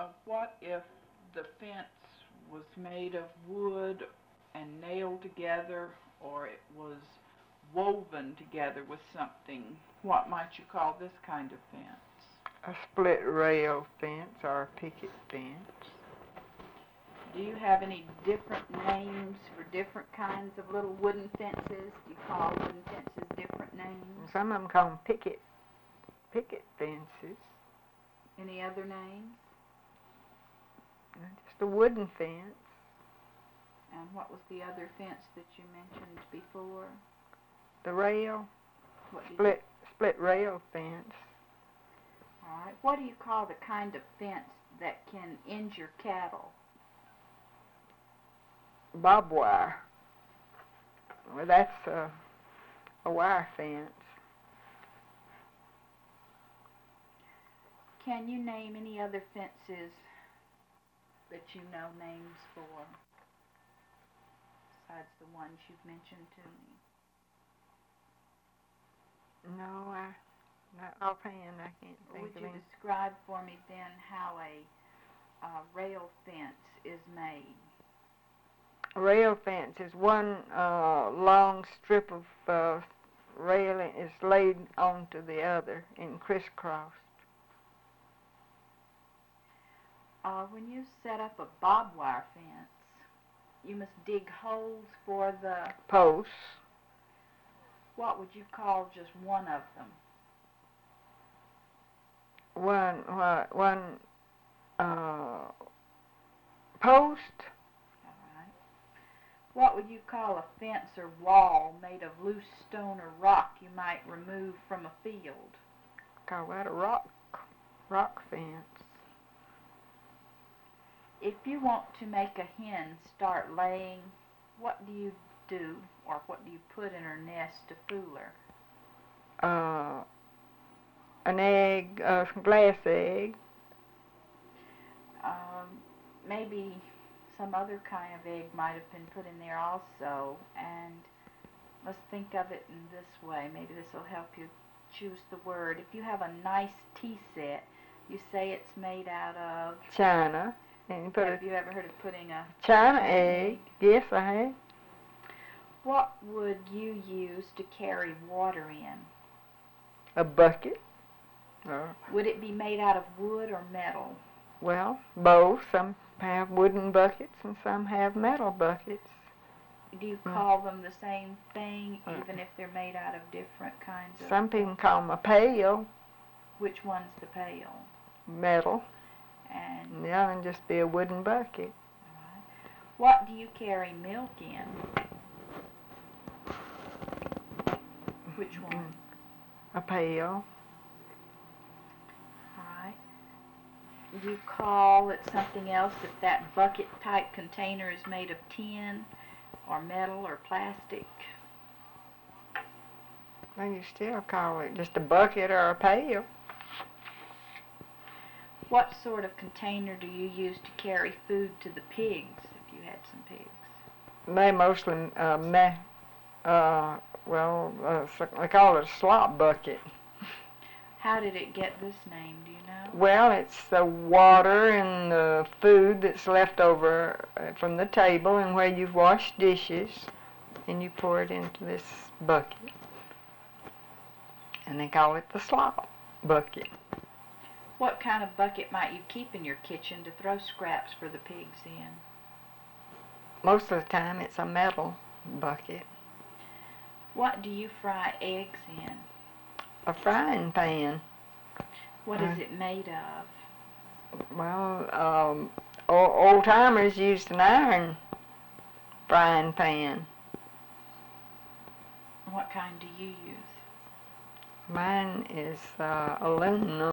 What if the fence was made of wood and nailed together, or it was woven together with something? What might you call this kind of fence? A split rail fence or a picket fence. Do you have any different names for different kinds of little wooden fences? Do you call wooden fences different names? Some of them call them picket fences. Any other names? Just a wooden fence. And what was the other fence that you mentioned before? The rail. What did you... Split rail fence. All right. What do you call the kind of fence that can injure cattle? Barbed wire. Well, that's a wire fence. Can you name any other fences that you know names for, besides the ones you've mentioned to me? No, not offhand. I can't think Would of you any. describe for me then how a rail fence is made? A rail fence is one long strip of railing is laid onto the other and crisscrossed. When you set up a barbed wire fence, you must dig holes for the Posts. What would you call just one of them? One post. What would you call a fence or wall made of loose stone or rock you might remove from a field? Call that a rock fence. If you want to make a hen start laying, what do you do, or what do you put in her nest to fool her? An egg, a glass egg. Maybe some other kind of egg might have been put in there also, and let's think of it in this way. Maybe this will help you choose the word. If you have a nice tea set, you say it's made out of China. And you put have you ever heard of putting a China egg? Yes, I have. What would you use to carry water in? A bucket. Would it be made out of wood or metal? Well, both. Some have wooden buckets and some have metal buckets. Do you call them the same thing, even if they're made out of different kinds of... Some people call them a pail. Which one's the pail? Metal. And the other one just be a wooden bucket. Right. What do you carry milk in? Which one? A pail. Right. Do you call it something else if that bucket type container is made of tin or metal or plastic? Well, you still call it just a bucket or a pail. What sort of container do you use to carry food to the pigs, if you had some pigs? They mostly, they call it a slop bucket. How did it get this name, do you know? Well, it's the water and the food that's left over from the table and where you've washed dishes, and you pour it into this bucket. And they call it the slop bucket. What kind of bucket might you keep in your kitchen to throw scraps for the pigs in? Most of the time it's a metal bucket. What do you fry eggs in? A frying pan. What is it made of? Well, old timers used an iron frying pan. What kind do you use? Mine is aluminum.